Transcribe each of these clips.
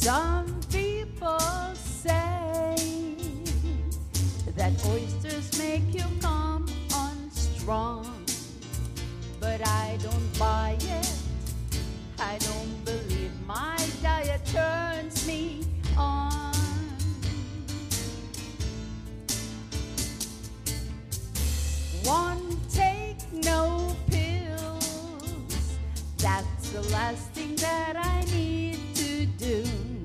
Some people say that oysters make you come on strong, but I don't buy it. I don't believe my diet turns me on. Won't take no pills. That's the last thing that I need to do.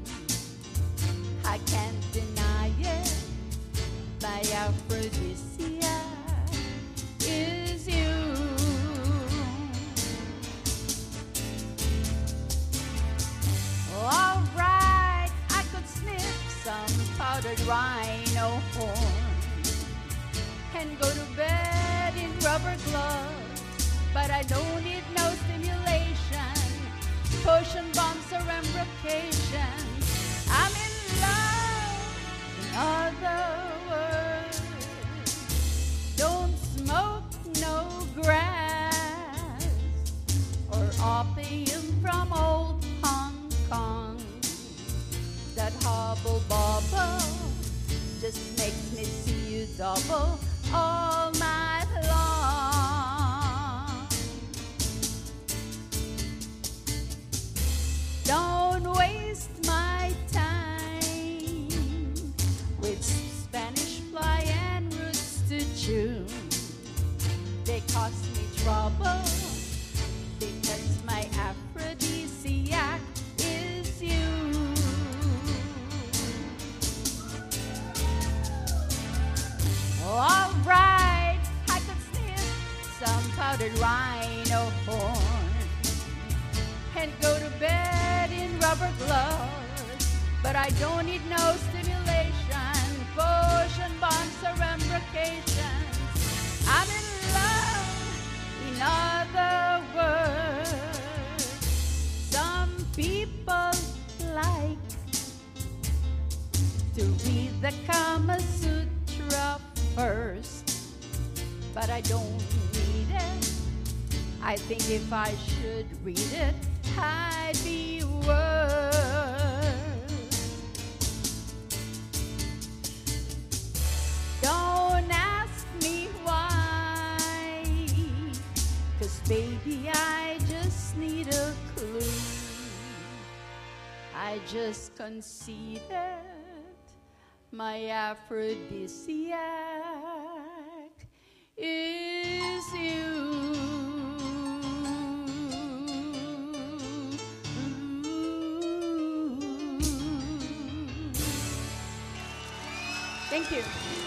I can't deny it. My aphrodisiac is you. All right, I could sniff some powdered rhino horn and go to bed in rubber gloves, but I don't need no stimulation, potion bombs or embrocations. I'm in love, in other words. Don't smoke no grass or opium from old Hong Kong. That hobble bobble just makes me see you double all night long. Don't waste my time with Spanish fly and roots to chew. They cost me trouble because my aphrodisiac is you. All right, I could sniff some powdered rhino horn and go to bed in rubber gloves, but I don't need no stimulation, potion bombs or embrocations. I'm in love, in other words. Some people like to read the Kama Sutra first, but I don't need it. I think if I should read it, I'd be worse. Don't ask me why, 'cause baby, I just need a clue. I just conceded my aphrodisiac is you. Thank you.